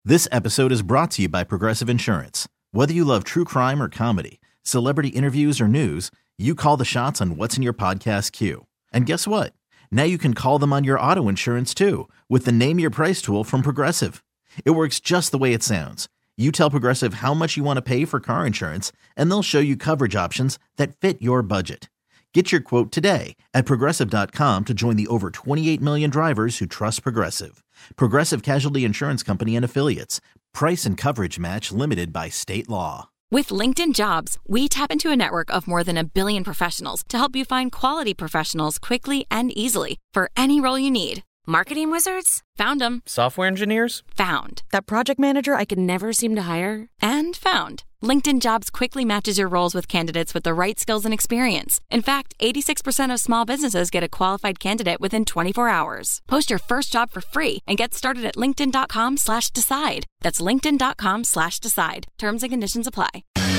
This episode is brought to you by Progressive Insurance. Whether you love true crime or comedy, celebrity interviews or news, you call the shots on what's in your podcast queue. And guess what? Now you can call them on your auto insurance too with the Name Your Price tool from Progressive. It works just the way it sounds. You tell Progressive how much you want to pay for car insurance, and they'll show you coverage options that fit your budget. Get your quote today at Progressive.com to join the over 28 million drivers who trust Progressive. Progressive Casualty Insurance Company and Affiliates. Price and coverage match limited by state law. With LinkedIn Jobs, we tap into a network of more than 1 billion professionals to help you find quality professionals quickly and easily for any role you need. Marketing wizards? Found them. Software engineers? Found. That project manager I could never seem to hire? And found. LinkedIn Jobs quickly matches your roles with candidates with the right skills and experience. In fact, 86% of small businesses get a qualified candidate within 24 hours. Post your first job for free and get started at linkedin.com/decide. That's linkedin.com/decide. Terms and conditions apply.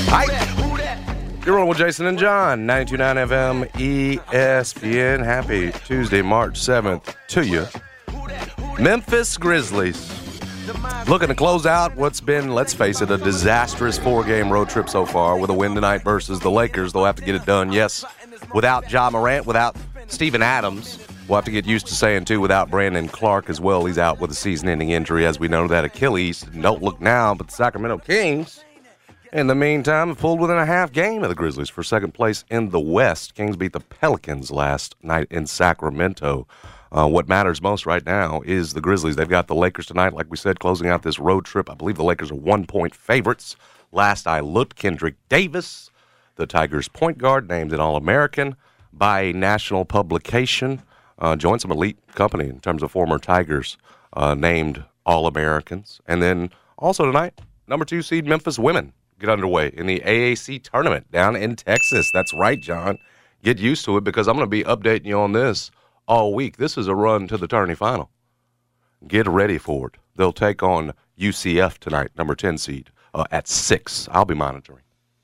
Hi. You're rolling with Jason and John, 92.9 FM ESPN. Happy Tuesday, March 7th to you. Memphis Grizzlies looking to close out what's been, let's face it, a disastrous 4-game road trip so far with a win tonight versus the Lakers. They'll have to get it done, yes, without Ja Morant, without Steven Adams. We'll have to get used to saying, too, without Brandon Clark as well. He's out with a season-ending injury, as we know, that Achilles. Don't look now, but the Sacramento Kings, in the meantime, have pulled within a half game of the Grizzlies for second place in the West. Kings beat the Pelicans last night in Sacramento. What matters most right now is the Grizzlies. They've got the Lakers tonight, like we said, closing out this road trip. I believe the Lakers are 1-point favorites. Last I looked, Kendrick Davis, the Tigers' point guard, named an All-American by a national publication. Joined some elite company in terms of former Tigers named All-Americans. And then also tonight, number 2 seed Memphis women get underway in the AAC tournament down in Texas. That's right, John. Get used to it because I'm going to be updating you on this all week. This is a run to the tourney final. Get ready for it. They'll take on UCF tonight, number 10 seed, at 6. I'll be monitoring.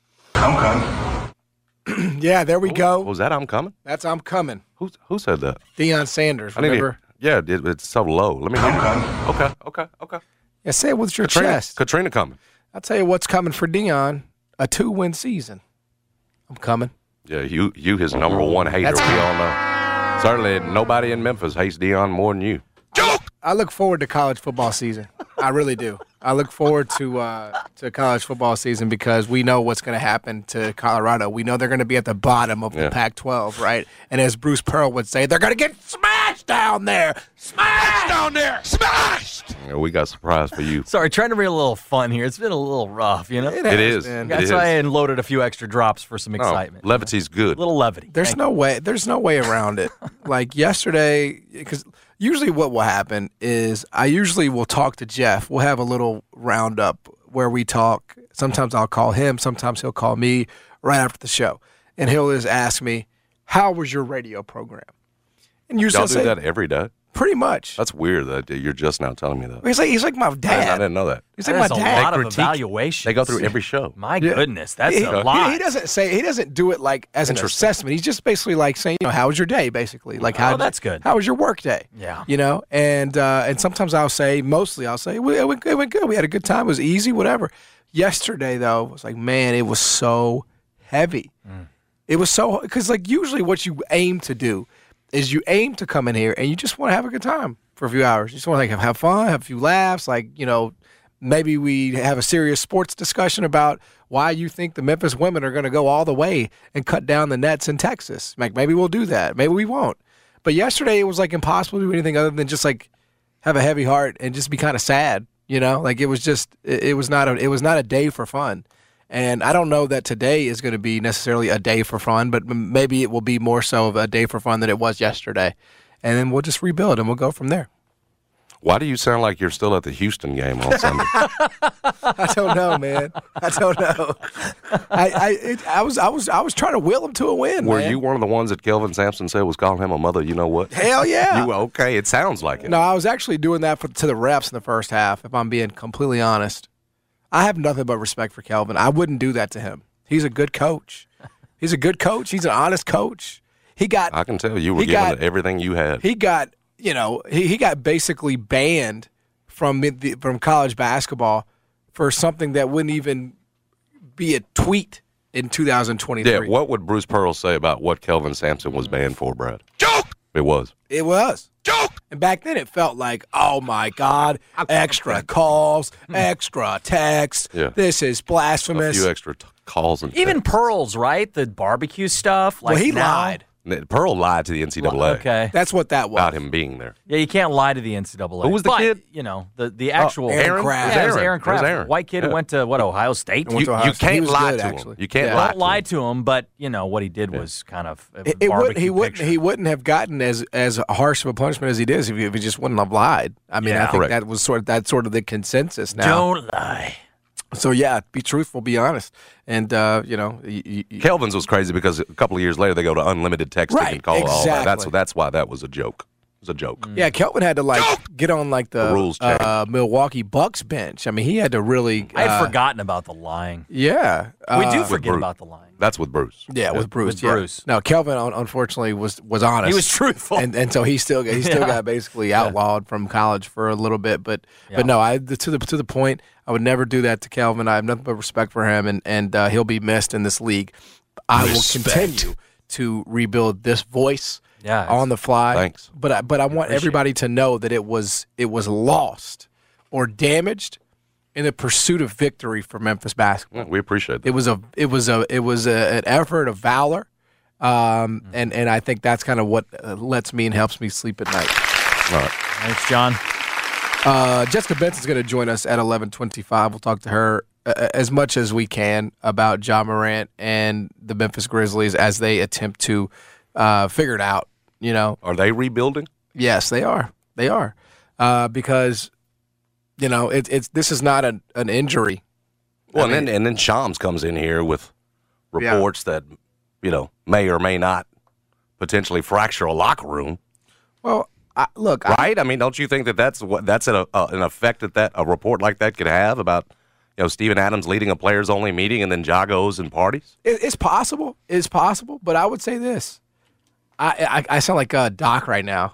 I'm coming. Yeah, there we go. Was that I'm coming? That's I'm coming. Who said that? Deion Sanders, remember? It's so low. Let me hear I'm it. Okay. Yeah, say it with your chest. Katrina coming. I'll tell you what's coming for Deion, a 2-win season. I'm coming. Yeah, you his number one hater, we all know. Certainly nobody in Memphis hates Deion more than you. I look forward to college football season. I really do. I look forward to college football season because we know what's going to happen to Colorado. We know they're going to be at the bottom of the Pac-12, right? And as Bruce Pearl would say, they're going to get smashed down there. Smashed down there. Smashed. Yeah, we got a surprise for you. Sorry, trying to bring a little fun here. It's been a little rough, you know? It is. That's why I unloaded a few extra drops for some excitement. Levity's good. A little levity. There's no way around it. Like yesterday, because usually what will happen is I usually will talk to Jeff. We'll have a little roundup where we talk. Sometimes I'll call him. Sometimes he'll call me right after the show. And he'll just ask me, how was your radio program? And usually Y'all do that every day? Pretty much. That's weird that you're just now telling me that. He's like my dad. I didn't know that. He's like my dad. A lot of evaluation. They go through every show. My goodness, that's a lot. He doesn't do it like as an assessment. He's just basically like saying, how was your day, basically. Like that's good. How was your work day? Yeah. And sometimes mostly I'll say, it went good. We had a good time. It was easy, whatever. Yesterday, though, it was like, man, it was so heavy. It was so, because like usually what you aim to do is you aim to come in here and you just want to have a good time for a few hours. You just want to have fun, have a few laughs, maybe we have a serious sports discussion about why you think the Memphis women are going to go all the way and cut down the Nets in Texas. Like maybe we'll do that. Maybe we won't. But yesterday it was like impossible to do anything other than just like have a heavy heart and just be kind of sad. Like it was just it was not a day for fun. And I don't know that today is going to be necessarily a day for fun, but maybe it will be more so of a day for fun than it was yesterday. And then we'll just rebuild and we'll go from there. Why do you sound like you're still at the Houston game on Sunday? I don't know, man. I don't know. I was trying to will him to a win. Were you one of the ones that Kelvin Sampson said was calling him a mother? You know what? Hell yeah. Okay, it sounds like it. No, I was actually doing that to the refs in the first half, if I'm being completely honest. I have nothing but respect for Kelvin. I wouldn't do that to him. He's a good coach. He's a good coach. He's an honest coach. I can tell you were giving it everything you had. He got basically banned from college basketball for something that wouldn't even be a tweet in 2023. Yeah, what would Bruce Pearl say about what Kelvin Sampson was banned for, Brad? Joke! It was. It was. Joke! And back then it felt like, oh, my God, extra calls, extra texts. Yeah. This is blasphemous. A few extra calls and Even texts. Pearl's, right? The barbecue stuff. Like Well, he now- lied. Pearl lied to the NCAA Okay. That's what that was. about him being there. Yeah, you can't lie to the NCAA. Who was the but, kid? You know, the actual Aaron Kraft. Yeah, it was Aaron. Aaron Kraft. It was Aaron. White kid who Yeah. went to Ohio State. Went to Ohio You State. He can't was lie good, to actually. him. You can't Yeah. lie Don't lie to him, but you know what he did was kind of a barbecue picture. He wouldn't have gotten as harsh of a punishment as he did if he just wouldn't have lied. I mean, Yeah. I think Correct. that was sort of the consensus now. Don't lie. So yeah, be truthful, be honest, and Kelvin's was crazy because a couple of years later they go to unlimited texting Right, and call all that. exactly. That's why that was a joke. It was a joke. yeah, Kelvin had to get on The rules the changed. Milwaukee Bucks bench. I mean, he had to really. I had forgotten about the lying. Yeah, We do forget Bruce. about the lying. That's with Bruce. Yeah, with Bruce. With yeah. Bruce. No, Kelvin unfortunately was honest. He was truthful. and so he still got basically outlawed from college for a little bit. But no, to the point, I would never do that to Kelvin. I have nothing but respect for him, and he'll be missed in this league. I will continue to rebuild this voice on the fly. Thanks. But I want everybody to know that it was lost or damaged in the pursuit of victory for Memphis basketball. Yeah, we appreciate that. It was an effort of valor, and I think that's kind of what lets me and helps me sleep at night. All right. Thanks, John. Jessica Benson's going to join us at 11:25. We'll talk to her as much as we can about Ja Morant and the Memphis Grizzlies as they attempt to figure it out. You know, Are they rebuilding? yes, they are. They are because this is not an injury. Well, and then Shams comes in here with reports that may or may not potentially fracture a locker room. Well, look, Right? I mean, don't you think that's an effect that a report like that could have about Steven Adams leading a players only meeting and then Ja goes and parties? It's possible. It's possible. But I would say this. I sound like Doc right now.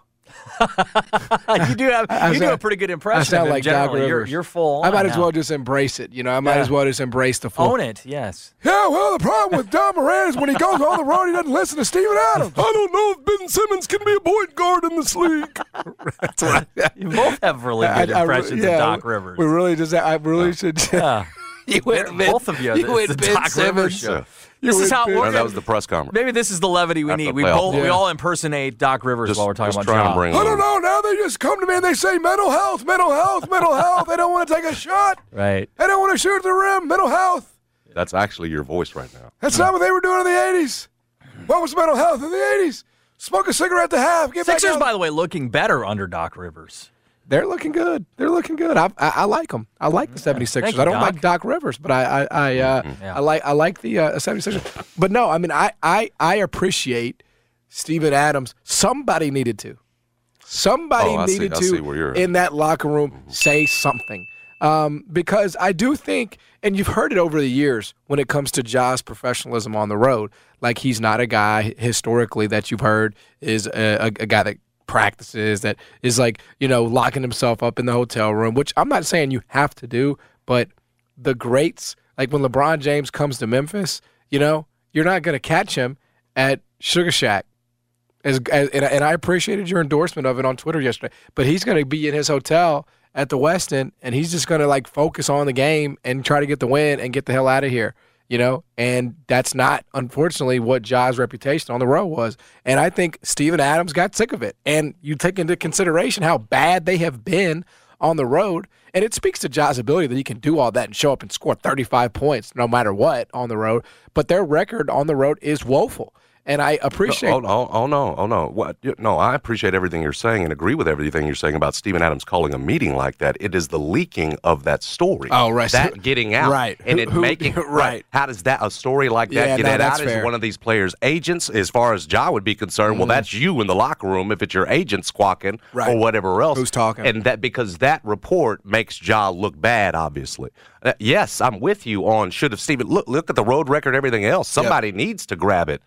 You do a pretty good I impression sound of him like Doc generally. Rivers. You're full I on might as now. well just embrace it. I might as well just embrace the full. Own it, yes. Yeah, well, the problem with Ja Morant is when he goes on the road, he doesn't listen to Steven Adams. I don't know if Ben Simmons can be a point guard in this league. That's right. You both have really good impressions of Doc Rivers. We really just. I really should. Yeah. You went Ben- Both of you. You went It's the Ben Doc Rivers Simmons. show. You This is went how Ben- we're No, gonna- that was the press conference. Maybe this is the levity we After need. the We playoff. all impersonate Doc Rivers Just, while we're talking just about trying Ja. to bring. I don't know. Now they just come to me and they say mental health, mental health, mental health. They don't want to take a shot. Right. They don't want to shoot at the rim. Mental health. That's actually your voice right now. That's not what they were doing in the 80s. What was mental health in the 80s? Smoke a cigarette to half. Get Sixers, back by the way, looking better under Doc Rivers. They're looking good. They're looking good. I like them. I like the 76ers. Thank you, I don't Doc. like Doc Rivers, but I like the 76ers. But no, I mean I appreciate Steven Adams. Somebody needed to. Somebody Oh, I see- needed I to see where you're at. in that locker room say something. Because I do think, and you've heard it over the years when it comes to Ja's professionalism on the road, like he's not a guy historically that you've heard is a guy that practices, that is locking himself up in the hotel room, which I'm not saying you have to do, but the greats, like when LeBron James comes to Memphis, you're not going to catch him at Sugar Shack. And I appreciated your endorsement of it on Twitter yesterday, but he's going to be in his hotel at the Westin, and he's just going to focus on the game and try to get the win and get the hell out of here. And that's not, unfortunately, what Ja's reputation on the road was. And I think Steven Adams got sick of it. And you take into consideration how bad they have been on the road, and it speaks to Ja's ability that he can do all that and show up and score 35 points no matter what on the road. But their record on the road is woeful. And I appreciate. Oh no! What? No, I appreciate everything you're saying and agree with everything you're saying about Steven Adams calling a meeting like that. It is the leaking of that story. Oh, right. That getting out, Right. and it making right. How does a story like that Yeah, get no, it that's out? fair. Is one of these players' agents, as far as Ja would be concerned? Well, that's you in the locker room if it's your agent squawking Right. or whatever else. Who's talking? And that because that report makes Ja look bad. Obviously, yes, I'm with you on should have Steven look at the road record, everything else. Somebody needs to grab it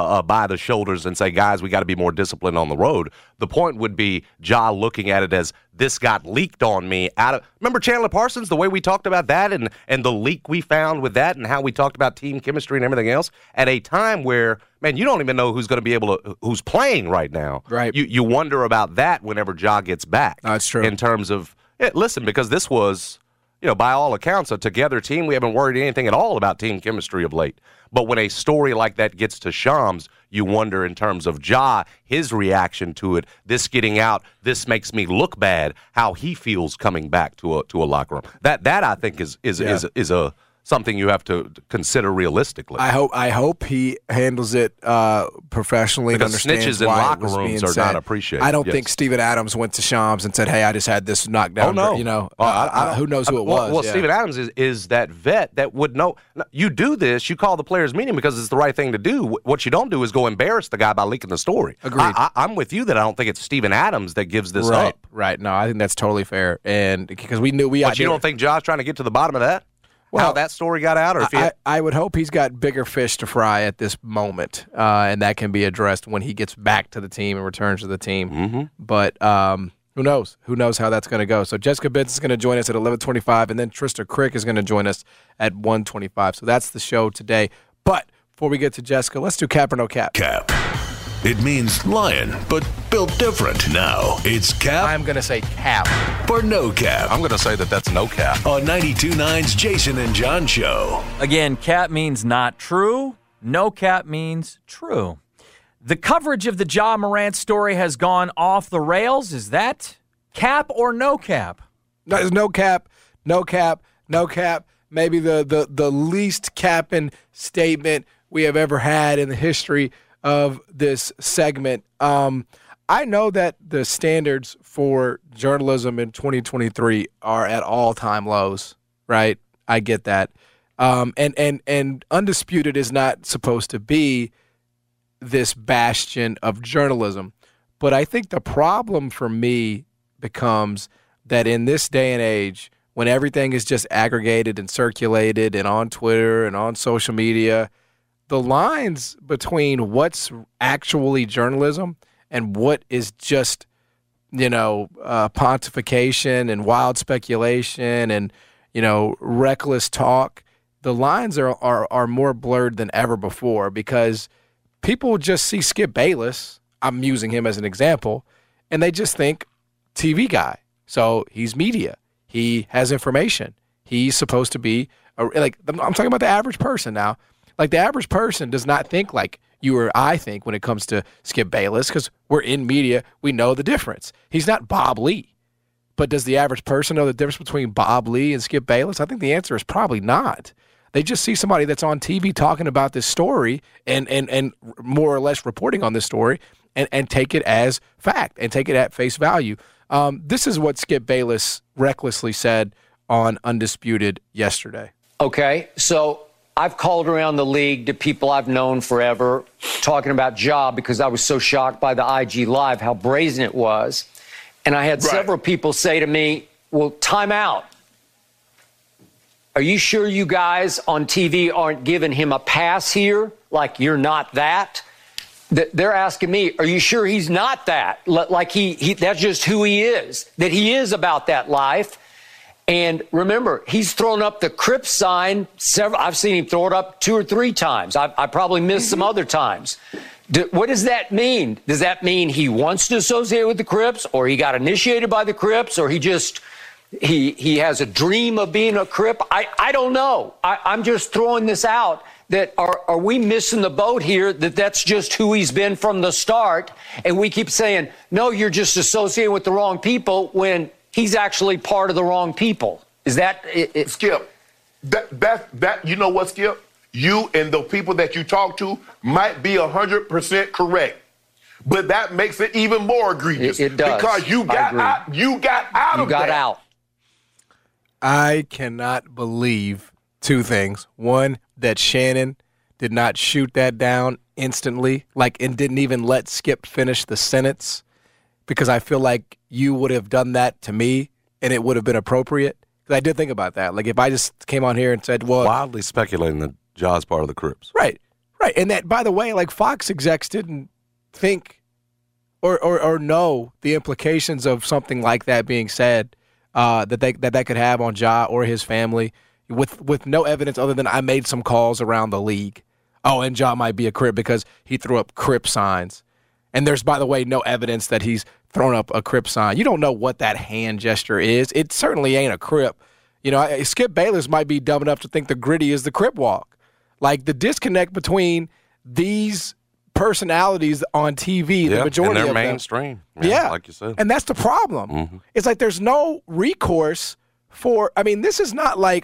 by the shoulders and say, guys, we got to be more disciplined on the road. The point would be Ja looking at it as this got leaked on me. Remember Chandler Parsons, the way we talked about that and the leak we found with that and how we talked about team chemistry and everything else at a time where, man, you don't even know who's going to be who's playing right now. Right. You wonder about that whenever Ja gets back. That's true. In terms of, listen, because this was, by all accounts, a together team. We haven't worried anything at all about team chemistry of late. But when a story like that gets to Shams, you wonder in terms of Ja, his reaction to it, this getting out, this makes me look bad, how he feels coming back to a locker room. That I think is a something you have to consider realistically. I hope he handles it professionally because and understands snitches in why locker it was rooms being are said. not appreciated. I don't think Steven Adams went to Shams and said, "Hey, I just had this knocked down." Oh no, who knows who it was? Well, Steven Adams is that vet that would know. You do this, you call the players' meeting because it's the right thing to do. What you don't do is go embarrass the guy by leaking the story. Agreed. I'm with you that I don't think it's Steven Adams that gives this up. Right. No, I think that's totally fair, and because we knew But you don't think Josh trying to get to the bottom of that? Well, how that story got out? Or if I would hope he's got bigger fish to fry at this moment, and that can be addressed when he gets back to the team and returns to the team. Mm-hmm. But who knows? Who knows how that's going to go? So Jessica Benson is going to join us at 11:25, and then Trista Crick is going to join us at 1:25. So that's the show today. But before we get to Jessica, let's do Cap or No Cap. Cap. It means lion, but built different. Now it's Cap I'm going to say Cap. or No Cap I'm going to say that's no cap. on 92.9's Jason and John Show. Again, cap means not true. No cap means true. The coverage of the Ja Morant story has gone off the rails. Is that cap or no cap? There's no cap, no cap, no cap. Maybe the least capping statement we have ever had in the history of this segment. I know that the standards for journalism in 2023 are at all-time lows, right? I get that. And Undisputed is not supposed to be this bastion of journalism. But I think the problem for me becomes that in this day and age, when everything is just aggregated and circulated and on Twitter and on social media, the lines between what's actually journalism and what is just, pontification and wild speculation and, reckless talk, the lines are more blurred than ever before because people just see Skip Bayless, I'm using him as an example, and they just think TV guy. So he's media. He has information. He's supposed to be, I'm talking about the average person now. Like, the average person does not think like you or I think when it comes to Skip Bayless because we're in media. We know the difference. He's not Bob Lee. But does the average person know the difference between Bob Lee and Skip Bayless? I think the answer is probably not. They just see somebody that's on TV talking about this story and more or less reporting on this story and take it as fact and take it at face value. This is what Skip Bayless recklessly said on Undisputed yesterday. Okay, so I've called around the league to people I've known forever talking about Ja because I was so shocked by the IG Live, how brazen it was. And I had several people say to me, well, time out. Are you sure you guys on TV aren't giving him a pass here? Like you're not that? They're asking me, are you sure he's not that? Like he that's just who he is, that he is about that life. And remember, he's thrown up the Crip sign I've seen him throw it up 2 or 3 times. I probably missed some other times. What does that mean? Does that mean he wants to associate with the Crips, or he got initiated by the Crips, or he has a dream of being a Crip? I don't know. I'm just throwing this out. That are we missing the boat here? That's just who he's been from the start, and we keep saying, no, you're just associating with the wrong people when he's actually part of the wrong people. Is that it? Skip, that you know what, Skip? You and the people that you talk to might be 100% correct, but that makes it even more egregious. It does. Because you got out. You got out of that. You got out. I cannot believe 2 things. One, that Shannon did not shoot that down instantly, and didn't even let Skip finish the sentence, because I feel like you would have done that to me and it would have been appropriate. Because I did think about that. Like, if I just came on here and said, well, Wildly speculating that Ja's part of the Crips. Right. Right, and that, by the way, like Fox execs didn't think or know the implications of something like that being said that could have on Ja or his family with no evidence other than I made some calls around the league. Oh, and Ja might be a Crip because he threw up Crip signs. And there's, by the way, no evidence that he's thrown up a Crip sign. You don't know what that hand gesture is. It certainly ain't a Crip. You know, Skip Bayless might be dumb enough to think the gritty is the Crip walk. Like, the disconnect between these personalities on TV, the majority of them. And they're mainstream. Yeah, like you said. And that's the problem. Mm-hmm. It's like there's no recourse for, I mean, this is not like,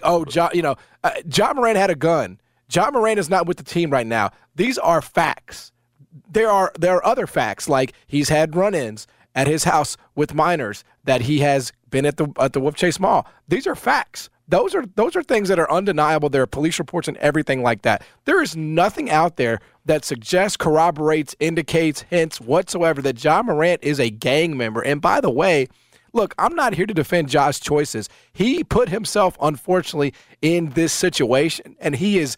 Ja Morant had a gun. Ja Morant is not with the team right now. These are facts. There are other facts, like he's had run-ins at his house with minors, that he has been at the Wolf Chase Mall. These are facts. Those are things that are undeniable. There are police reports and everything like that. There is nothing out there that suggests, corroborates, indicates, hints whatsoever that Ja Morant is a gang member. And by the way, look, I'm not here to defend Ja's choices. He put himself, unfortunately, in this situation, and he is,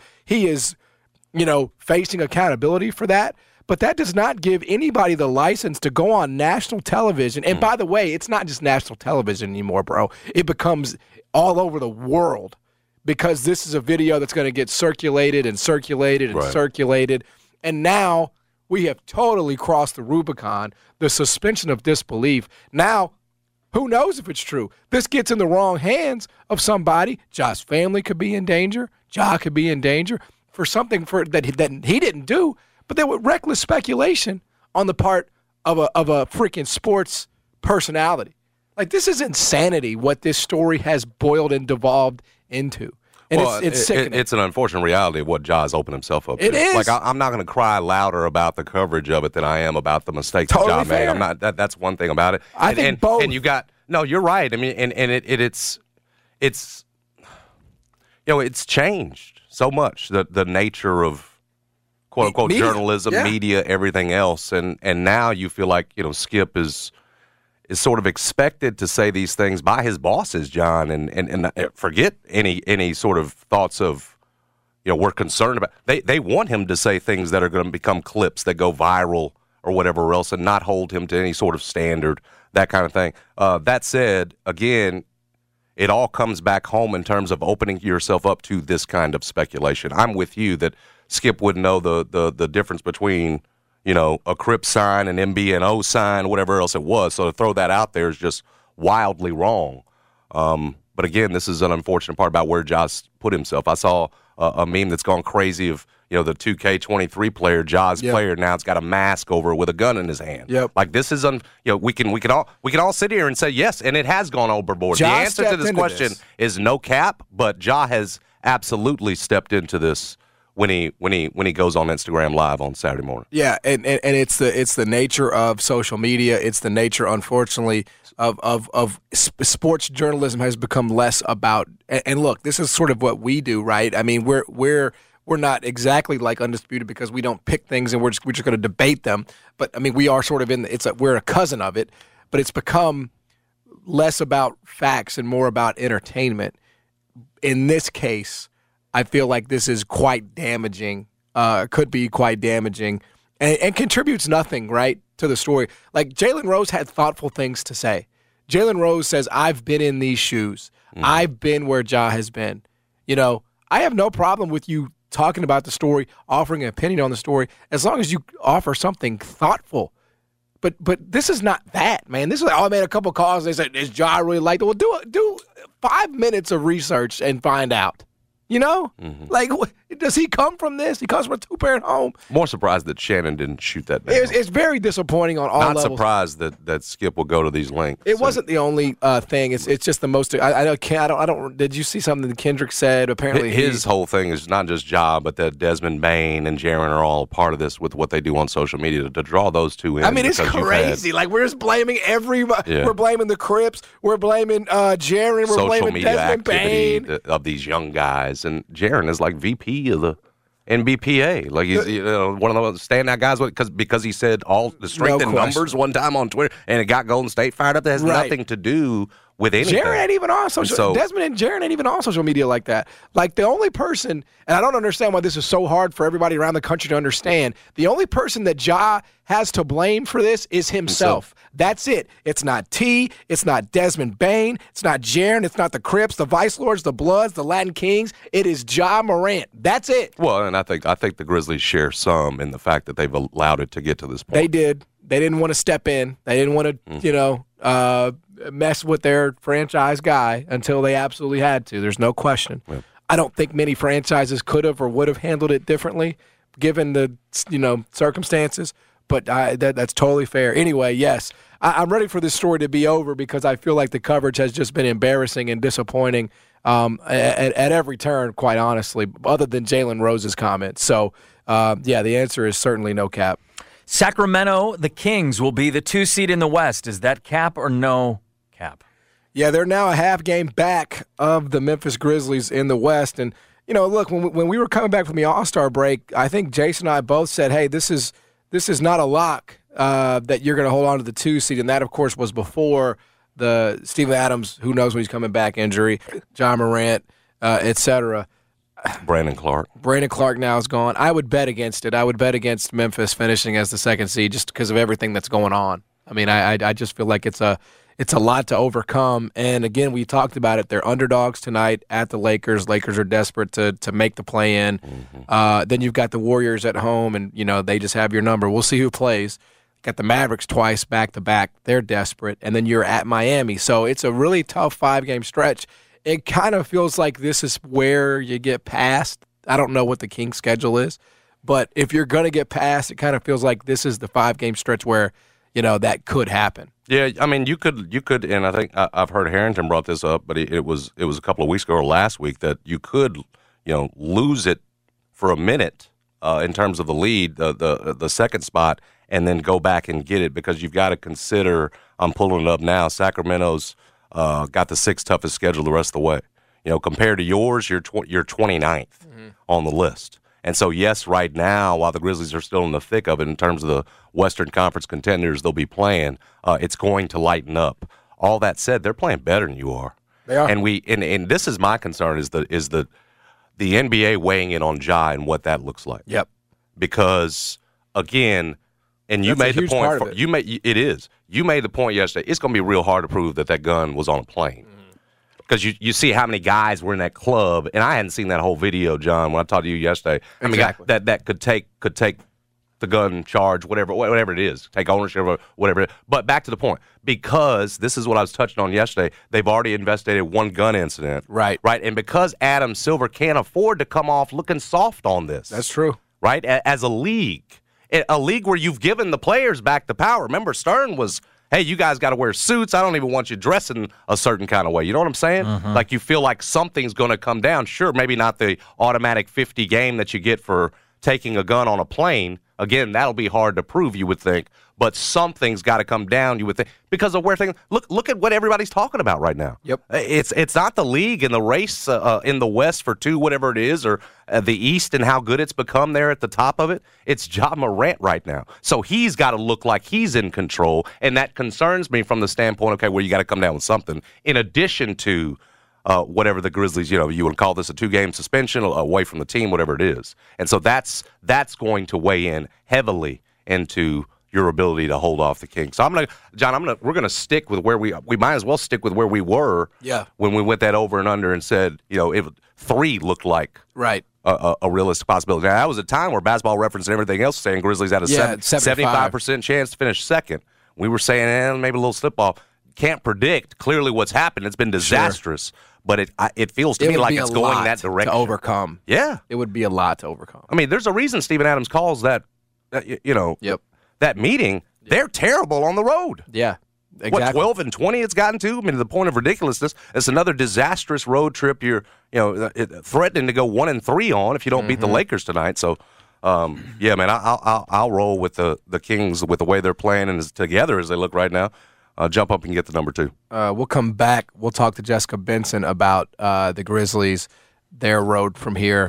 facing accountability for that. But that does not give anybody the license to go on national television. And by the way, it's not just national television anymore, bro. It becomes all over the world because this is a video that's going to get circulated and circulated and circulated. And now we have totally crossed the Rubicon, the suspension of disbelief. Now, who knows if it's true? This gets in the wrong hands of somebody. Ja's family could be in danger. Ja could be in danger for something that he didn't do. But there was reckless speculation on the part of a freaking sports personality. Like, this is insanity what this story has boiled and devolved into. And it's sickening. It's an unfortunate reality of what Ja's opened himself up to. It is. Like, I'm not going to cry louder about the coverage of it than I am about the mistakes that Ja made. I'm not. That's one thing about it. I think both. And you're right. I mean, it's changed so much, the nature of quote unquote journalism, media, everything else, and now you feel like Skip is sort of expected to say these things by his bosses, John, and forget any sort of thoughts of we're concerned about. They want him to say things that are going to become clips that go viral or whatever else, and not hold him to any sort of standard, that kind of thing. That said, again, it all comes back home in terms of opening yourself up to this kind of speculation. I'm with you that Skip wouldn't know the difference between, a Crip sign, an MBNO sign, whatever else it was. So to throw that out there is just wildly wrong. But again, this is an unfortunate part about where Ja's put himself. I saw a meme that's gone crazy of, the 2K23 player, Ja's player, now it's got a mask over with a gun in his hand. Yep. Like, this is we can all sit here and say yes, and it has gone overboard. Ja the answer to this question is no cap, but Ja has absolutely stepped into this when he goes on Instagram Live on Saturday morning. Yeah, and it's the nature of social media. It's the nature, unfortunately, of sports journalism has become less about. And look, this is sort of what we do, right? I mean, we're not exactly like Undisputed because we don't pick things and we're just going to debate them. But I mean, we are sort of we're a cousin of it. But it's become less about facts and more about entertainment. In this case, I feel like this is quite damaging, could be quite damaging, and contributes nothing, right, to the story. Like, Jalen Rose had thoughtful things to say. Jalen Rose says, I've been in these shoes. I've been where Ja has been. I have no problem with you talking about the story, offering an opinion on the story, as long as you offer something thoughtful. But this is not that, man. This is like, I made a couple calls. They said, is Ja really like that? Well, do 5 minutes of research and find out. Like, does he come from this? He comes from a two-parent home. More surprised that Shannon didn't shoot that down. It's very disappointing on all levels. Not surprised that Skip will go to these lengths. It wasn't the only thing. It's just the most. I don't. Did you see something that Kendrick said? Apparently, his whole thing is not just Ja, but that Desmond Bain and Jaren are all part of this with what they do on social media to draw those two in. I mean, it's crazy. Like, we're just blaming everybody. Yeah. We're blaming the Crips. We're blaming Jaren. We're social blaming media Desmond Bain of these young guys. And Jaren is like VP of the NBPA. Like, he's one of those standout guys because he said all the strength in numbers one time on Twitter, and it got Golden State fired up. That has nothing to do with anything. Jaren ain't even on social. Desmond and Jaren ain't even on social media like that. Like the only person, and I don't understand why this is so hard for everybody around the country to understand. The only person that Ja has to blame for this is himself. That's it. It's not T. It's not Desmond Bane. It's not Jaren. It's not the Crips, the Vice Lords, the Bloods, the Latin Kings. It is Ja Morant. That's it. Well, and I think the Grizzlies share some in the fact that they've allowed it to get to this point. They did. They didn't want to step in. They didn't want to, mess with their franchise guy until they absolutely had to. There's no question. Yeah. I don't think many franchises could have or would have handled it differently given the, circumstances. But that's totally fair. Anyway, yes, I'm ready for this story to be over because I feel like the coverage has just been embarrassing and disappointing at every turn, quite honestly, other than Jalen Rose's comments. So, the answer is certainly no cap. Sacramento, the Kings, will be the 2 seed in the West. Is that cap or no cap? Yeah, they're now a half game back of the Memphis Grizzlies in the West. And, look, when we were coming back from the All-Star break, I think Jason and I both said, hey, this is not a lock that you're going to hold on to the 2 seed. And that, of course, was before the Steven Adams, who knows when he's coming back, injury, John Morant, et cetera. Brandon Clark now is gone. I would bet against it. I would bet against Memphis finishing as the 2nd seed just because of everything that's going on. I mean, I just feel like it's a lot to overcome. And, again, we talked about it. They're underdogs tonight at the Lakers. Lakers are desperate to make the play-in. Mm-hmm. Then you've got the Warriors at home, and, they just have your number. We'll see who plays. Got the Mavericks twice back-to-back. They're desperate. And then you're at Miami. So it's a really tough 5-game stretch. It kind of feels like this is where you get past. I don't know what the Kings' schedule is, but if you're going to get past, it kind of feels like this is the 5-game stretch where, that could happen. Yeah, I mean, you could, and I think I've heard Harrington brought this up, but it was a couple of weeks ago or last week that you could, lose it for a minute in terms of the lead, the second spot, and then go back and get it because you've got to consider. I'm pulling it up now. Sacramento's got the 6th toughest schedule the rest of the way. Compared to yours, you're 29th on the list. And so, yes, right now, while the Grizzlies are still in the thick of it in terms of the Western Conference contenders they'll be playing, it's going to lighten up. All that said, they're playing better than you are. They are. And this is my concern is the NBA weighing in on Ja and what that looks like. Yep. Because, again, and you made the point. You made the point yesterday. It's going to be real hard to prove that gun was on a plane. Because you see how many guys were in that club, and I hadn't seen that whole video, John, when I talked to you yesterday. Exactly. I mean, that could take the gun charge, whatever it is, take ownership of whatever. But back to the point, because this is what I was touching on yesterday, they've already investigated one gun incident. Right. And because Adam Silver can't afford to come off looking soft on this. That's true. Right? As a league where you've given the players back the power. Remember, Stern was, hey, you guys got to wear suits. I don't even want you dressing a certain kind of way. You know what I'm saying? Mm-hmm. Like you feel like something's going to come down. Sure, maybe not the automatic 50 game that you get for taking a gun on a plane. Again, that'll be hard to prove, you would think. But something's got to come down, you would think, because of where things. Look at what everybody's talking about right now. Yep. It's not the league and the race in the West for 2, whatever it is, or the East and how good it's become there at the top of it. It's Ja Morant right now. So he's got to look like he's in control, and that concerns me from the standpoint, okay, well, you got to come down with something in addition to whatever the Grizzlies, you would call this a 2-game suspension away from the team, whatever it is. And so that's going to weigh in heavily into your ability to hold off the Kings. So we're gonna stick with where we might as well stick with where we were. Yeah. When we went that over and under and said, if 3 looked like right a realistic possibility. Now that was a time where Basketball Reference and everything else was saying Grizzlies had a 75% chance to finish second. We were saying maybe a little slip off. Can't predict clearly what's happened. It's been disastrous. Sure. But it feels to me like it's going that direction. To overcome. Yeah. It would be a lot to overcome. I mean, there's a reason Steven Adams calls that Yep. that meeting. They're terrible on the road. Yeah, exactly. What, 12-20 it's gotten to? I mean, to the point of ridiculousness. It's another disastrous road trip you're threatening to go 1-3 on if you don't beat the Lakers tonight. So, yeah, man, I'll roll with the Kings with the way they're playing and as together as they look right now. Jump up and get the number 2. We'll come back. We'll talk to Jessica Benson about the Grizzlies, their road from here.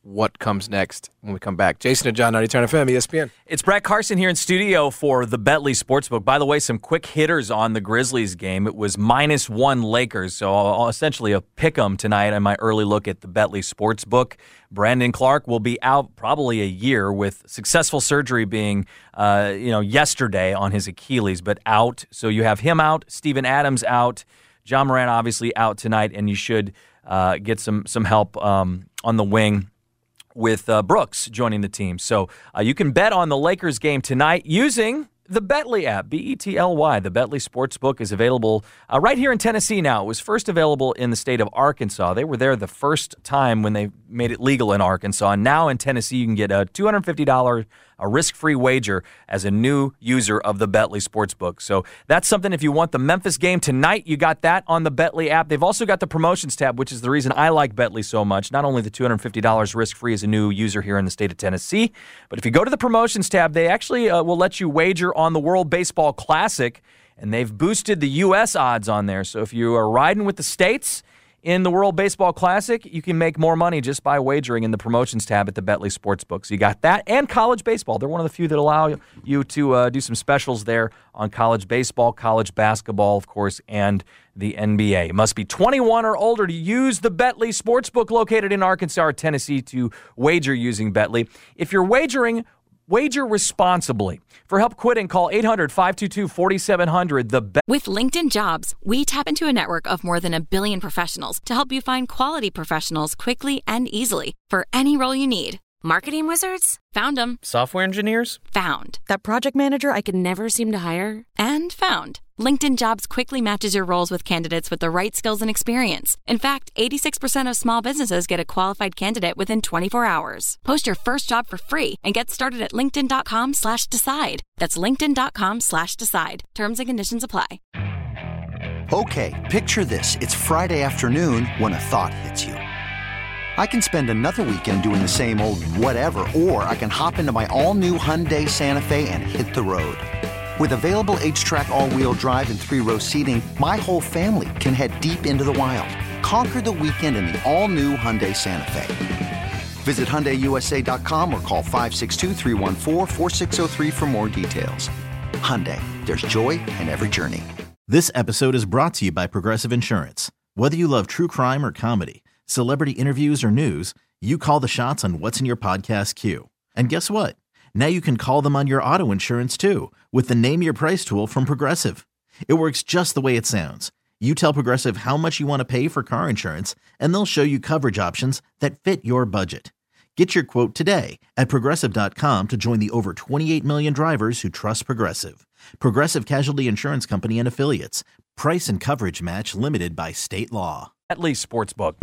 what comes next when we come back. Jason and John, 92.9 FM, ESPN. It's Brett Carson here in studio for the Betley Sportsbook. By the way, some quick hitters on the Grizzlies game. It was -1 Lakers, so I'll essentially a pick 'em tonight on my early look at the Betley Sportsbook. Brandon Clark will be out probably a year with successful surgery being, yesterday on his Achilles, but out. So you have him out, Steven Adams out, Ja Morant obviously out tonight, and you should get some help on the wing with Brooks joining the team. So you can bet on the Lakers game tonight using the Betley app, Betly. The Betley Sportsbook is available right here in Tennessee now. It was first available in the state of Arkansas. They were there the first time when they made it legal in Arkansas. And now in Tennessee, you can get a $250 risk-free wager as a new user of the Betley Sportsbook. So that's something if you want the Memphis game tonight, you got that on the Betley app. They've also got the promotions tab, which is the reason I like Betley so much. Not only the $250 risk-free as a new user here in the state of Tennessee, but if you go to the promotions tab, they actually will let you wager on the World Baseball Classic, and they've boosted the U.S. odds on there. So if you are riding with the states in the World Baseball Classic, you can make more money just by wagering in the promotions tab at the Betley Sportsbook. So you got that and college baseball. They're one of the few that allow you to do some specials there on college baseball, college basketball, of course, and the NBA. You must be 21 or older to use the Betley Sportsbook located in Arkansas or Tennessee to wager using Betley. If you're wagering, wager responsibly. For help quitting, call 800-522-4700. With LinkedIn Jobs, we tap into a network of more than 1 billion professionals to help you find quality professionals quickly and easily for any role you need. Marketing wizards? Found them. Software engineers? Found. That project manager I could never seem to hire? And found. LinkedIn Jobs quickly matches your roles with candidates with the right skills and experience. In fact, 86% of small businesses get a qualified candidate within 24 hours. Post your first job for free and get started at linkedin.com/decide. That's linkedin.com/decide. Terms and conditions apply. Okay, picture this. It's Friday afternoon when a thought hits you. I can spend another weekend doing the same old whatever, or I can hop into my all-new Hyundai Santa Fe and hit the road. With available H-Track all-wheel drive and 3-row seating, my whole family can head deep into the wild. Conquer the weekend in the all-new Hyundai Santa Fe. Visit HyundaiUSA.com or call 562-314-4603 for more details. Hyundai, there's joy in every journey. This episode is brought to you by Progressive Insurance. Whether you love true crime or comedy, celebrity interviews or news, you call the shots on what's in your podcast queue. And guess what? Now you can call them on your auto insurance too with the Name Your Price tool from Progressive. It works just the way it sounds. You tell Progressive how much you want to pay for car insurance, and they'll show you coverage options that fit your budget. Get your quote today at Progressive.com to join the over 28 million drivers who trust Progressive. Progressive Casualty Insurance Company and Affiliates. Price and coverage match limited by state law. Betley Sportsbook.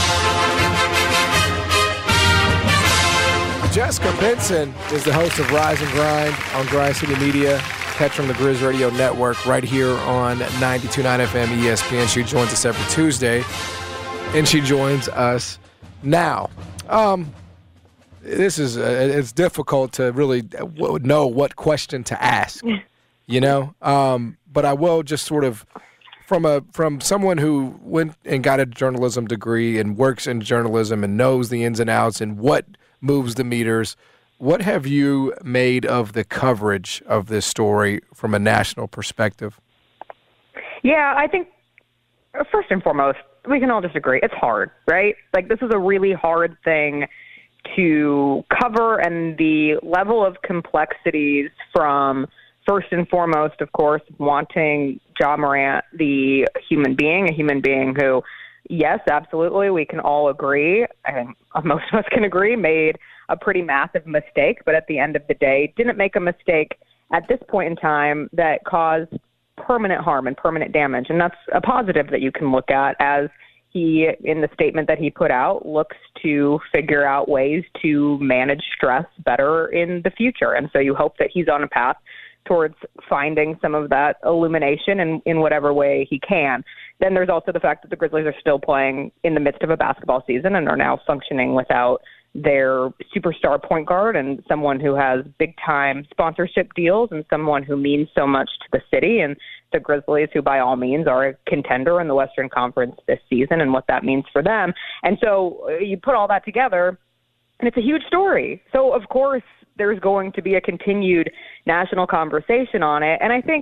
Jessica Benson is the host of Rise and Grind on Grind City Media. Catch from the Grizz Radio Network right here on 92.9 FM ESPN. She joins us every Tuesday, and she joins us now. This is it's difficult to really know what question to ask, but I will just sort of from someone who went and got a journalism degree and works in journalism and knows the ins and outs and what moves the meters. What have you made of the coverage of this story from a national perspective? Yeah, I think first and foremost, we can all just agree it's hard, right? Like, this is a really hard thing to cover, and the level of complexities from first and foremost, of course, wanting Ja Morant, a human being who, yes, absolutely, we can all agree, and most of us can agree, made a pretty massive mistake, but at the end of the day, didn't make a mistake at this point in time that caused permanent harm and permanent damage. And that's a positive that you can look at as he, in the statement that he put out, looks to figure out ways to manage stress better in the future. And so you hope that he's on a path towards finding some of that illumination in whatever way he can. Then there's also the fact that the Grizzlies are still playing in the midst of a basketball season and are now functioning without their superstar point guard and someone who has big-time sponsorship deals and someone who means so much to the city and the Grizzlies, who by all means are a contender in the Western Conference this season, and what that means for them. And so you put all that together, And it's a huge story. So, of course, there's going to be a continued national conversation on it. And I think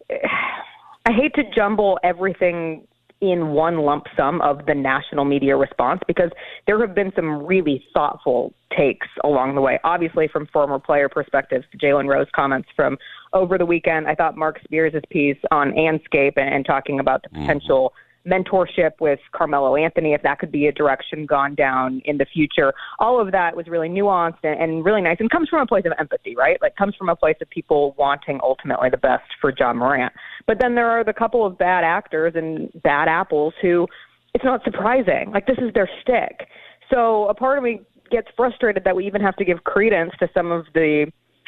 I hate to jumble everything in one lump sum of the national media response, because there have been some really thoughtful takes along the way. Obviously, from former player perspectives, Jalen Rose comments from over the weekend. I thought Mark Spears' piece on Anscape and talking about the potential mentorship with Carmelo Anthony, if that could be a direction gone down in the future. All of that was really nuanced and really nice, and comes from a place of empathy, right? Like, comes from a place of people wanting ultimately the best for Ja Morant. But then there are the couple of bad actors and bad apples who, it's not surprising. Like, this is their shtick. So a part of me gets frustrated that we even have to give credence to some of the,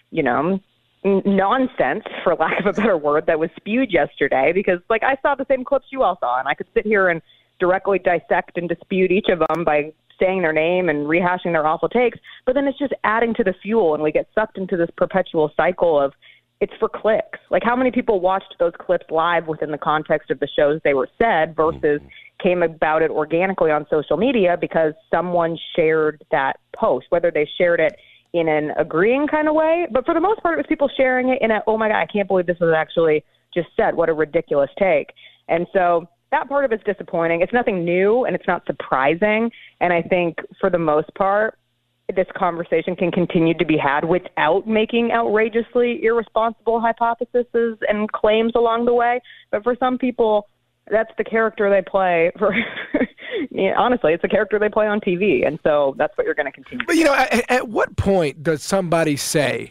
nonsense, for lack of a better word, that was spewed yesterday, because I saw the same clips you all saw, and I could sit here and directly dissect and dispute each of them by saying their name and rehashing their awful takes, but then it's just adding to the fuel, and we get sucked into this perpetual cycle of it's for clicks. Like, how many people watched those clips live within the context of the shows they were said versus came about it organically on social media because someone shared that post, whether they shared it in an agreeing kind of way, but for the most part, it was people sharing it in a, oh my God, I can't believe this was actually just said. What a ridiculous take. And so that part of it's disappointing. It's nothing new and it's not surprising. And I think for the most part, this conversation can continue to be had without making outrageously irresponsible hypotheses and claims along the way. But for some people, that's the character they play for. Honestly, it's the character they play on TV, and so that's what you're going to continue. But at what point does somebody say,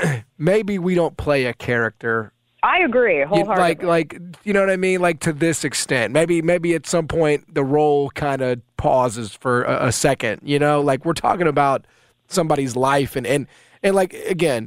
maybe we don't play a character? I agree wholeheartedly. Like, you know what I mean? Like, to this extent, maybe at some point the role kind of pauses for a second. Like, we're talking about somebody's life, and like, again,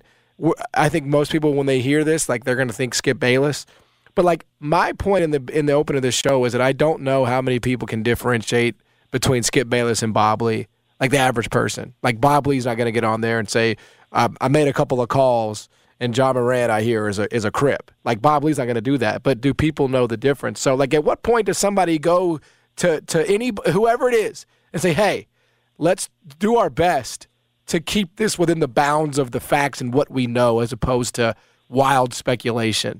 I think most people when they hear this, like, they're going to think Skip Bayless. But, like, my point in the open of this show is that I don't know how many people can differentiate between Skip Bayless and Bob Lee, like the average person. Like, Bob Lee's not going to get on there and say, I made a couple of calls and Ja Morant, I hear, is a Crip. Like, Bob Lee's not going to do that. But do people know the difference? So, like, at what point does somebody go to whoever it is and say, hey, let's do our best to keep this within the bounds of the facts and what we know as opposed to wild speculation?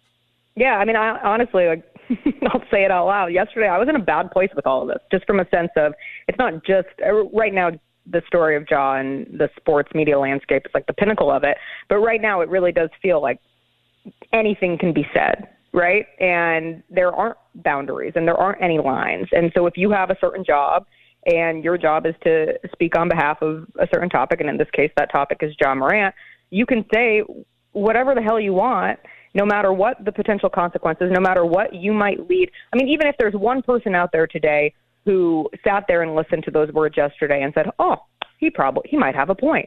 Yeah, I mean, I honestly, I'll say it out loud. Yesterday, I was in a bad place with all of this, just from a sense of, it's not just, right now, the story of Ja and the sports media landscape is like the pinnacle of it. But right now, it really does feel like anything can be said, right? And there aren't boundaries and there aren't any lines. And so if you have a certain job and your job is to speak on behalf of a certain topic, and in this case, that topic is Ja Morant, you can say whatever the hell you want, no matter what the potential consequences, no matter what you might lead. I mean, even if there's one person out there today who sat there and listened to those words yesterday and said, oh, he might have a point.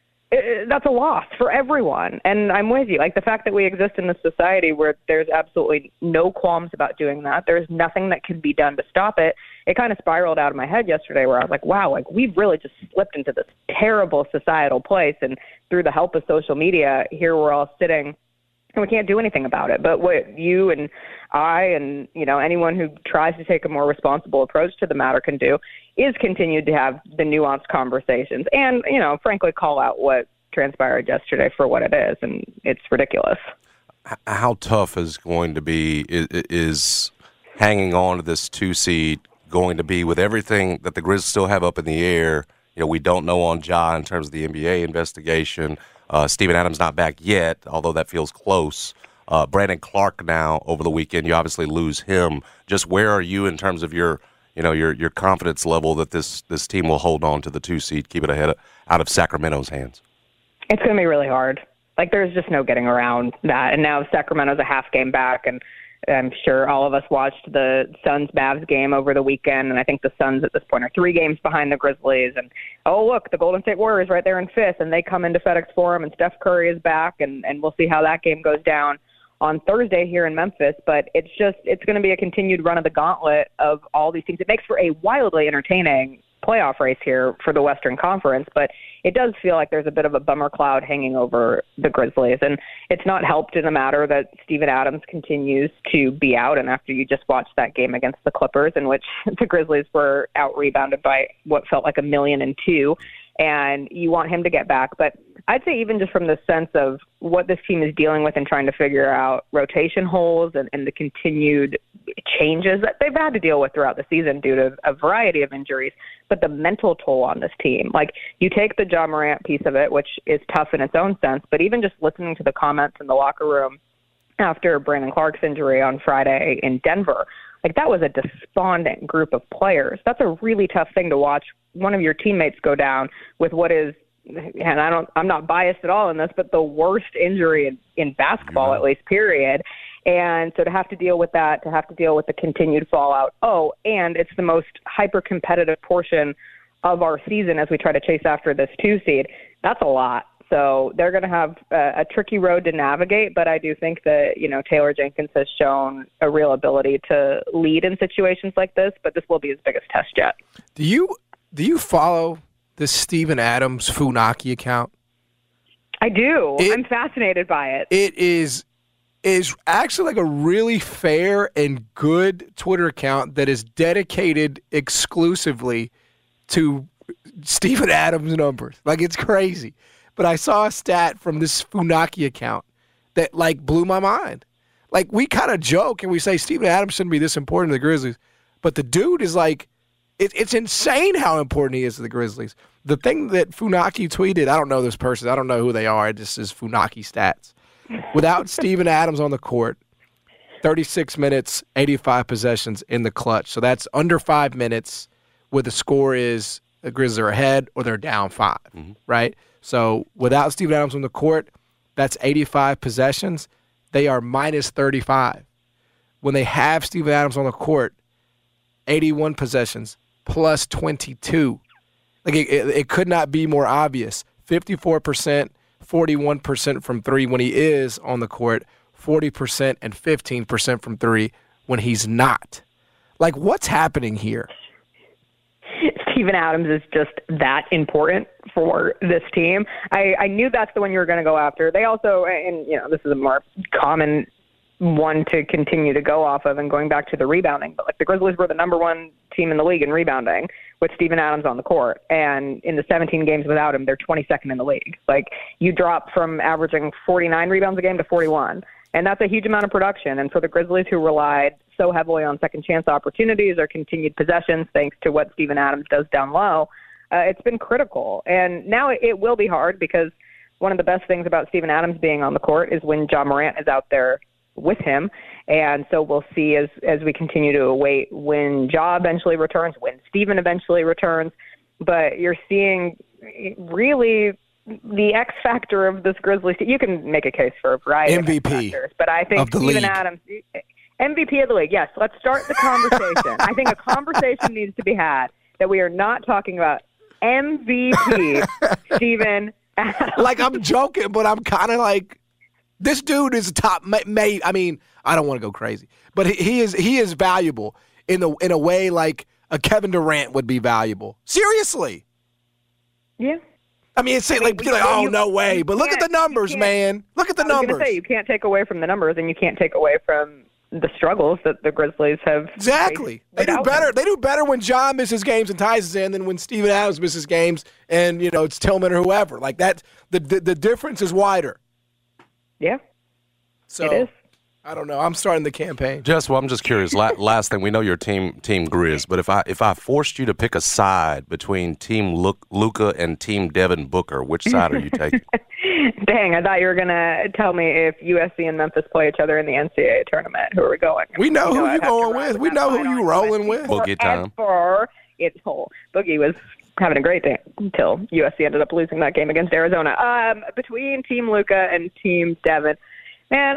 That's a loss for everyone. And I'm with you. Like, the fact that we exist in this society where there's absolutely no qualms about doing that, there's nothing that can be done to stop it. It kind of spiraled out of my head yesterday where I was like, wow, like, we've really just slipped into this terrible societal place. And through the help of social media, here we're all sitting and we can't do anything about it. But what you and I and, anyone who tries to take a more responsible approach to the matter can do is continue to have the nuanced conversations and, frankly, call out what transpired yesterday for what it is. And it's ridiculous. How tough is going to be, is hanging on to this 2 seed going to be with everything that the Grizzlies still have up in the air? We don't know on Ja in terms of the NBA investigation. Steven Adams not back yet, although that feels close. Brandon Clark now over the weekend. You obviously lose him. Just where are you in terms of your confidence level that this team will hold on to the 2 seed, keep it out of Sacramento's hands? It's going to be really hard. Like, there's just no getting around that. And now Sacramento's a half game back, and I'm sure all of us watched the Suns-Mavs game over the weekend, and I think the Suns at this point are 3 games behind the Grizzlies. And, oh, look, the Golden State Warriors right there in 5th, and they come into FedEx Forum, and Steph Curry is back, and we'll see how that game goes down on Thursday here in Memphis. But it's going to be a continued run of the gauntlet of all these teams. It makes for a wildly entertaining playoff race here for the Western Conference, but it does feel like there's a bit of a bummer cloud hanging over the Grizzlies. And it's not helped in the matter that Steven Adams continues to be out. And after you just watched that game against the Clippers, in which the Grizzlies were out-rebounded by what felt like 1,000,002, and you want him to get back. But I'd say even just from the sense of what this team is dealing with and trying to figure out rotation holes and the continued changes that they've had to deal with throughout the season due to a variety of injuries, but the mental toll on this team. Like, you take the Ja Morant piece of it, which is tough in its own sense, but even just listening to the comments in the locker room after Brandon Clark's injury on Friday in Denver, like, that was a despondent group of players. That's a really tough thing to watch one of your teammates go down with what is, and I'm not biased at all in this, but the worst injury in basketball, at least, period. And so to have to deal with that, to have to deal with the continued fallout. Oh, and it's the most hyper-competitive portion of our season as we try to chase after this 2 seed. That's a lot. So they're going to have a tricky road to navigate, but I do think that, Taylor Jenkins has shown a real ability to lead in situations like this, but this will be his biggest test yet. Do you follow this Steven Adams Funaki account? I do. I'm fascinated by it. It is actually like a really fair and good Twitter account that is dedicated exclusively to Steven Adams numbers. Like, it's crazy. But I saw a stat from this Funaki account that, like, blew my mind. Like, we kind of joke and we say Steven Adams shouldn't be this important to the Grizzlies, but the dude is like, it's insane how important he is to the Grizzlies. The thing that Funaki tweeted, I don't know this person, I don't know who they are, it just is Funaki stats. Without Steven Adams on the court, 36 minutes, 85 possessions in the clutch. So that's under 5 minutes where the score is the Grizzlies are ahead or they're down 5, right? So without Steven Adams on the court, that's 85 possessions. They are minus 35. When they have Steven Adams on the court, 81 possessions plus 22. Like, it could not be more obvious. 54%, 41% from 3 when he is on the court, 40% and 15% from 3 when he's not. Like, what's happening here? Steven Adams is just that important for this team. I knew that's the one you were going to go after. They also, and this is a more common one to continue to go off of and going back to the rebounding, but like the Grizzlies were the number 1 team in the league in rebounding with Steven Adams on the court. And in the 17 games without him, they're 22nd in the league. Like, you drop from averaging 49 rebounds a game to 41. And that's a huge amount of production. And for the Grizzlies, who relied so heavily on second chance opportunities or continued possessions, thanks to what Steven Adams does down low, it's been critical. And now it will be hard, because one of the best things about Steven Adams being on the court is when Ja Morant is out there with him. And so we'll see as we continue to await when Ja eventually returns, when Steven eventually returns. But you're seeing really the X factor of this Grizzlies team. You can make a case for a variety of X factors, but I think Steven Adams, MVP of the league. Yes, let's start the conversation. I think a conversation needs to be had that we are not talking about MVP Steven Adams. Like, I'm joking, but I'm kind of like, this dude is a top. I mean, I don't want to go crazy, but he is valuable in a way like a Kevin Durant would be valuable. Seriously. Yeah. I mean, it's like, oh, no way. But look at the numbers, man. Look at the numbers. I was going to say, you can't take away from the numbers, and you can't take away from the struggles that the Grizzlies have. Exactly. They do better. They do better when John misses games and ties us in than when Steven Adams misses games and, it's Tillman or whoever. Like, that, the difference is wider. Yeah. So, it is. I don't know. I'm starting the campaign. I'm just curious. Last thing, we know your team Grizz, but if I forced you to pick a side between Team Luka and Team Devin Booker, which side are you taking? Dang, I thought you were going to tell me if USC and Memphis play each other in the NCAA tournament. Who are we going? We know who you're going with. We know who you're rolling with. Boogie time. Boogie was having a great day until USC ended up losing that game against Arizona. Between Team Luka and Team Devin, man,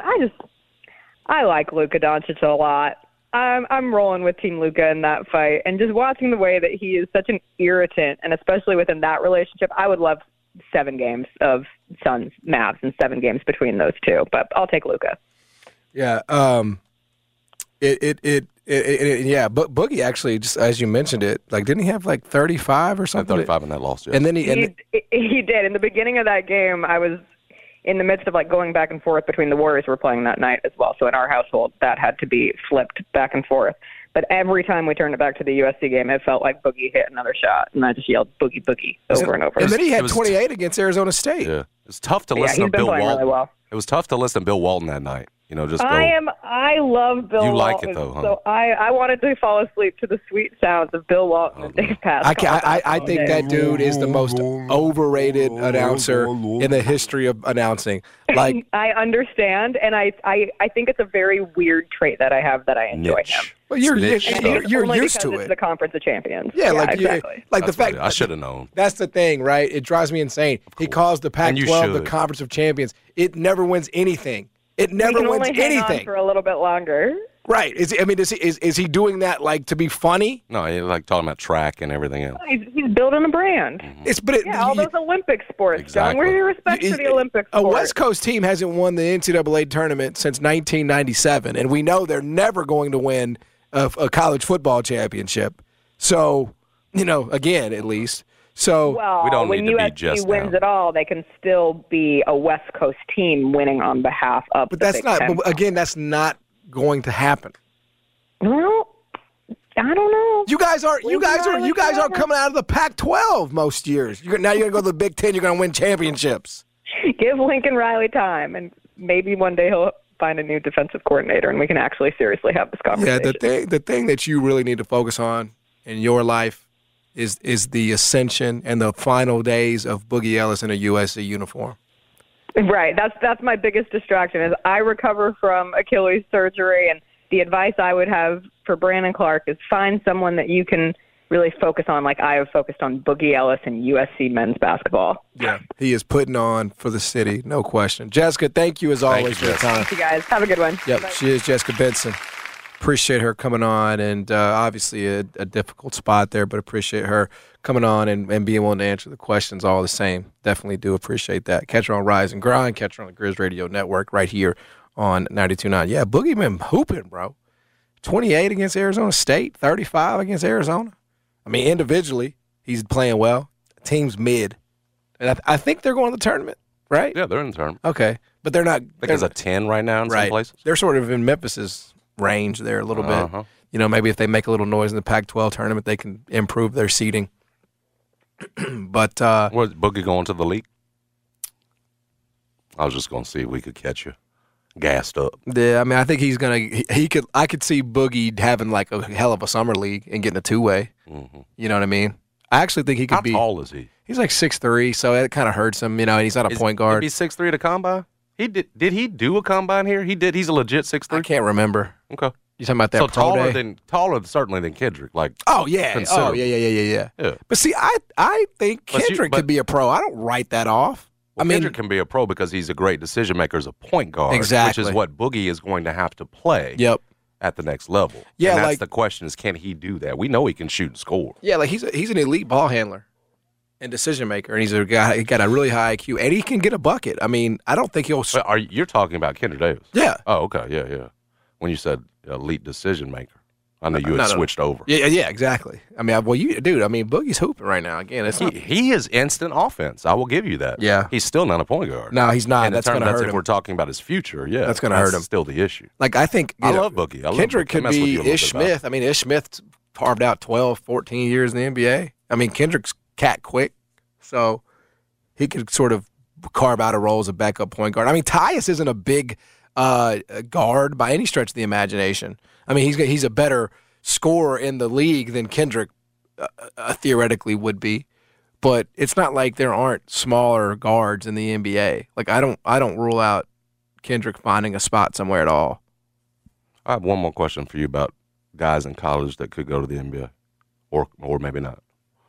I like Luka Doncic a lot. I'm rolling with Team Luka in that fight, and just watching the way that he is such an irritant, and especially within that relationship, I would love 7 games of Suns Mavs and 7 games between those two, but I'll take Luka. Yeah, Boogie actually, just as you mentioned it, like, didn't he have like 35 or something? 35 in that loss, yeah. And then he did. In the beginning of that game, I was in the midst of like going back and forth between the Warriors were playing that night as well. So in our household, that had to be flipped back and forth. But every time we turned it back to the USC game, it felt like Boogie hit another shot, and I just yelled "Boogie, Boogie" over and over. And then he had 28 against Arizona State. Yeah, it's tough to listen to Bill Walton. Really well. It was tough to listen to Bill Walton that night. I love Bill Walton. You like it though, huh? So I wanted to fall asleep to the sweet sounds of Bill Walton and Dave Pascal. I think that dude is the most overrated announcer in the history of announcing. Like I understand, and I think it's a very weird trait that I have that I enjoy him. Well, you're used to it. It's the Conference of Champions. Yeah, exactly. The fact I should have known. That's the thing, right? It drives me insane. He calls the Pac-12 the Conference of Champions. It never wins anything. It never wins anything. Hang on for a little bit longer. Right. Is he doing that like to be funny? No, he's like talking about track and everything else. He's building a brand. All those Olympic sports, exactly. John. Where's your respect for the Olympic sport? A West Coast team hasn't won the NCAA tournament since 1997, and we know they're never going to win a college football championship. So, again, at least. So we don't when need to USC be just wins now. it all, they can still be a West Coast team winning on behalf of. But the that's Big not. Ten. But again, that's not going to happen. Well, I don't know. You guys are coming out of the Pac-12 most years. Now you're gonna go to the Big Ten. You're gonna win championships. Give Lincoln Riley time, and maybe one day he'll find a new defensive coordinator, and we can actually seriously have this conversation. Yeah, the thing that you really need to focus on in your life is the ascension and the final days of Boogie Ellis in a USC uniform. Right. That's my biggest distraction is I recover from Achilles surgery, and the advice I would have for Brandon Clark is find someone that you can really focus on like I have focused on Boogie Ellis and USC men's basketball. Yeah, he is putting on for the city, no question. Jessica, thank you as always for your time. Thank you, guys. Have a good one. Yep, Bye. she is Jessica Benson. Appreciate her coming on, and obviously a difficult spot there, but appreciate her coming on and being willing to answer the questions all the same. Definitely do appreciate that. Catch her on Rise and Grind. Catch her on the Grizz Radio Network right here on 92.9. Yeah, Boogie been hooping, bro. 28 against Arizona State, 35 against Arizona. I mean, individually, he's playing well. The team's mid. And I think they're going to the tournament, right? Yeah, they're in the tournament. Okay, but they're not. I think there's a 10 right now in some places. They're sort of in Memphis's range there a little bit. Maybe if they make a little noise in the Pac-12 tournament, they can improve their seeding. But was Boogie going to the league? I was just going to see if we could catch you gassed up. Yeah, I mean, I think he's gonna. He could. I could see Boogie having like a hell of a summer league and getting a two-way. Mm-hmm. You know what I mean? I actually think he could be. How tall is he? He's like 6'3", so it kind of hurts him. And he's not a point guard. He's 6'3" at a combine. Did he do a combine here? He did. He's a legit 6'3". I can't remember. Okay. You talking about that? So pro day? taller certainly than Kendrick. Like oh yeah, yeah. But see, I think Kendrick could be a pro. I don't write that off. Well, Kendrick can be a pro because he's a great decision maker as a point guard. Exactly. Which is what Boogie is going to have to play. Yep. At the next level. Yeah, and that's the question is, can he do that? We know he can shoot and score. Yeah, like he's an elite ball handler and decision maker, and he's a guy. He got a really high IQ, and he can get a bucket. I mean, I don't think he'll. But you're talking about Kendrick Davis? Yeah. Oh, okay, yeah. When you said elite decision maker, I know you had switched over. Yeah, exactly. I mean, Boogie's hooping right now. Again, he is instant offense. I will give you that. Yeah, he's still not a point guard. No, he's not. And that's going to hurt him. If we're talking about his future, yeah, that's going to hurt him. Still the issue. Like I think I love Boogie. Kendrick could be Ish Smith. I mean, Ish Smith carved out 12, 14 years in the NBA. I mean, Kendrick's cat quick, so he could sort of carve out a role as a backup point guard. I mean, Tyus isn't a big guard by any stretch of the imagination. I mean, he's a better scorer in the league than Kendrick theoretically would be, but it's not like there aren't smaller guards in the NBA. Like I don't rule out Kendrick finding a spot somewhere at all. I have one more question for you about guys in college that could go to the NBA, or maybe not.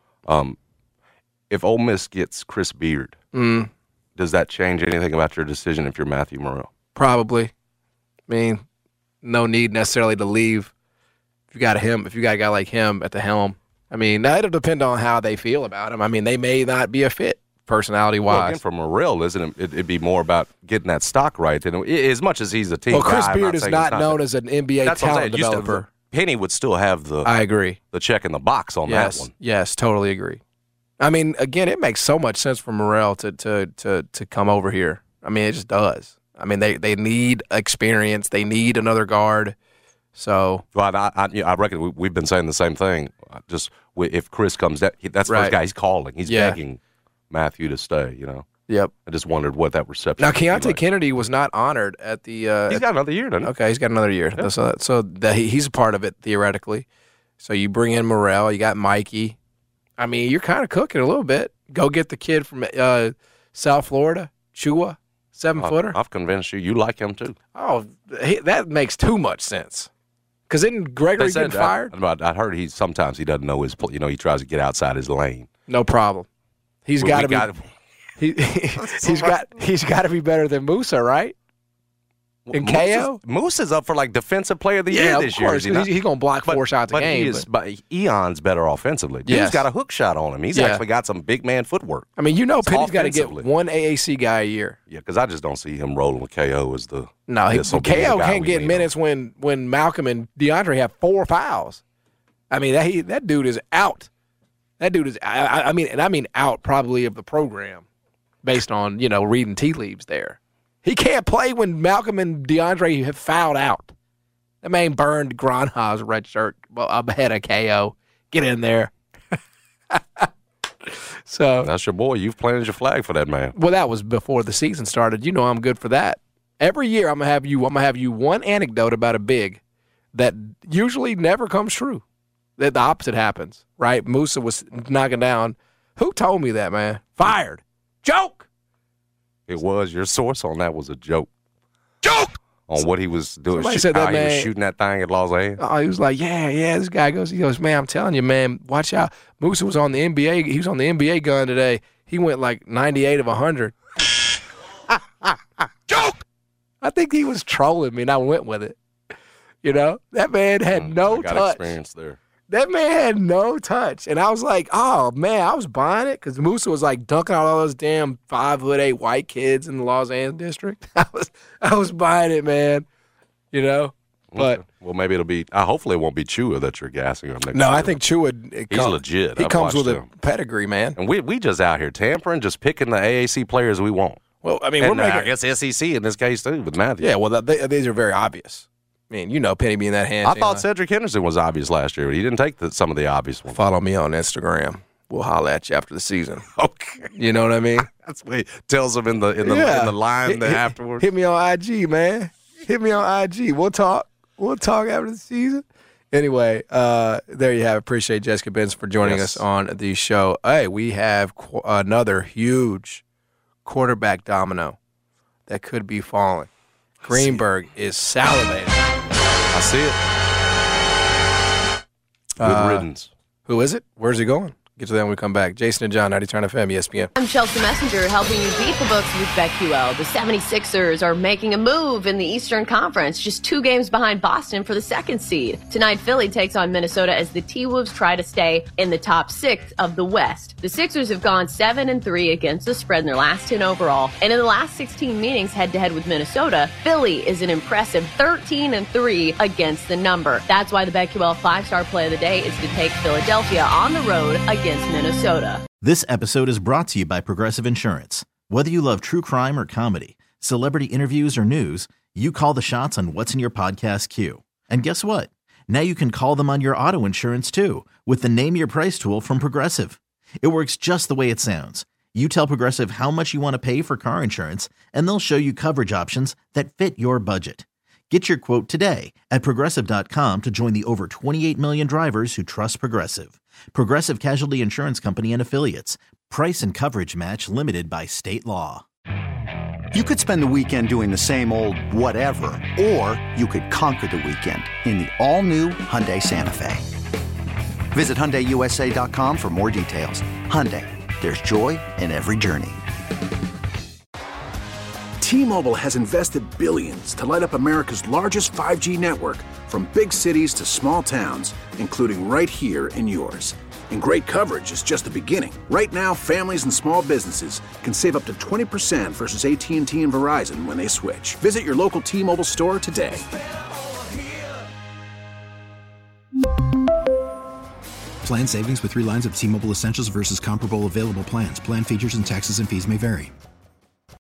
If Ole Miss gets Chris Beard, does that change anything about your decision if you're Matthew Morrell? Probably. I mean, no need necessarily to leave. If you got a guy like him at the helm, I mean, now it'll depend on how they feel about him. I mean, they may not be a fit personality-wise. Well, again, for Morrell, isn't it? It'd be more about getting that stock right. And as much as he's a team guy, Chris Beard is not known as an NBA talent developer. Penny would still have the. I agree. The check in the box on that one. Yes, totally agree. I mean, again, it makes so much sense for Morrell to come over here. I mean, it just does. I mean, they need experience. They need another guard. So, well, I reckon we've been saying the same thing. Just if Chris comes down, that's the first guy he's calling. He's begging Matthew to stay, Yep. I just wondered what that reception Now, would be Keontae like. Kennedy was not honored at the He's got another year, doesn't he? Okay, he's got another year. Yeah. So he's a part of it, theoretically. So you bring in Morrell, you got Mikey. I mean, you're kind of cooking a little bit. Go get the kid from South Florida, Chua, 7-footer. I've convinced you. You like him, too. Oh, that makes too much sense. Because isn't Gregory getting fired? I heard sometimes he doesn't know his, he tries to get outside his lane. No problem. He's got to be. He's got to be better than Musa, right? And KO? Moose is up for defensive player of the year this year. He's going to block 4 shots a game. But Eon's better offensively. Dude's got a hook shot on him. He's actually got some big man footwork. I mean, Penny's got to get one AAC guy a year. Yeah, because I just don't see him rolling with KO as the. No, KO can't get minutes when Malcolm and DeAndre have 4 fouls. I mean, that dude is out. That dude is. I mean out probably of the program, based on reading tea leaves there. He can't play when Malcolm and DeAndre have fouled out. That man burned Gronha's red shirt ahead of KO. Get in there. So that's your boy. You've planted your flag for that man. Well, that was before the season started. I'm good for that. Every year I'm gonna have you one anecdote about a big that usually never comes true. That the opposite happens, right? Musa was knocking down. Who told me that, man? Fired. Joke. It was. Your source on that was a joke. Joke! On what he was doing. Somebody said that, he man. was shooting that thing at Los Angeles. Oh, he was like, yeah. This guy goes, man, I'm telling you, man, watch out. Musa was on the NBA. He was on the NBA gun today. He went 98 of 100. Joke! I think he was trolling me, and I went with it. That man had no touch. Experience there. That man had no touch. And I was like, oh, man, I was buying it because Musa was dunking out all those damn 5'8" white kids in the Los Angeles district. I was buying it, man. But well, maybe it'll be. Hopefully, it won't be Chua that you're gassing him. No, I think Chua. He's legit. He comes with a pedigree, man. And we just out here tampering, just picking the AAC players we want. Well, I mean, I guess SEC in this case too with Matthew. Yeah, well, these are very obvious. I mean, Penny being that hand. I thought Cedric Henderson was obvious last year, but he didn't take some of the obvious ones. Follow me on Instagram. We'll holler at you after the season. Okay. You know what I mean? That's what he tells him in the line afterwards. Hit me on IG, man. Hit me on IG. We'll talk. We'll talk after the season. Anyway, there you have it. Appreciate Jessica Benson for joining us on the show. Hey, we have another huge quarterback domino that could be falling. Greenberg is salivating. I see it. Good riddance. Who is it? Where's he going? Get to that when we come back. Jason and John, 90 Turn FM, ESPN. I'm Chelsea Messenger, helping you beat the books with BetQL. The 76ers are making a move in the Eastern Conference, just 2 games behind Boston for the 2nd seed. Tonight, Philly takes on Minnesota as the T-Wolves try to stay in the top 6 of the West. The Sixers have gone 7-3 against the spread in their last 10 overall, and in the last 16 meetings head-to-head with Minnesota, Philly is an impressive 13-3 against the number. That's why the BetQL 5-star play of the day is to take Philadelphia on the road against Minnesota. This episode is brought to you by Progressive Insurance. Whether you love true crime or comedy, celebrity interviews or news, you call the shots on what's in your podcast queue. And guess what? Now you can call them on your auto insurance too with the Name Your Price tool from Progressive. It works just the way it sounds. You tell Progressive how much you want to pay for car insurance, and they'll show you coverage options that fit your budget. Get your quote today at Progressive.com to join the over 28 million drivers who trust Progressive. Progressive Casualty Insurance Company and Affiliates. Price and coverage match limited by state law. You could spend the weekend doing the same old whatever, or you could conquer the weekend in the all-new Hyundai Santa Fe. Visit HyundaiUSA.com for more details. Hyundai, there's joy in every journey. T-Mobile has invested billions to light up America's largest 5G network, from big cities to small towns, including right here in yours. And great coverage is just the beginning. Right now, families and small businesses can save up to 20% versus AT&T and Verizon when they switch. Visit your local T-Mobile store today. Plan savings with 3 lines of T-Mobile Essentials versus comparable available plans. Plan features and taxes and fees may vary.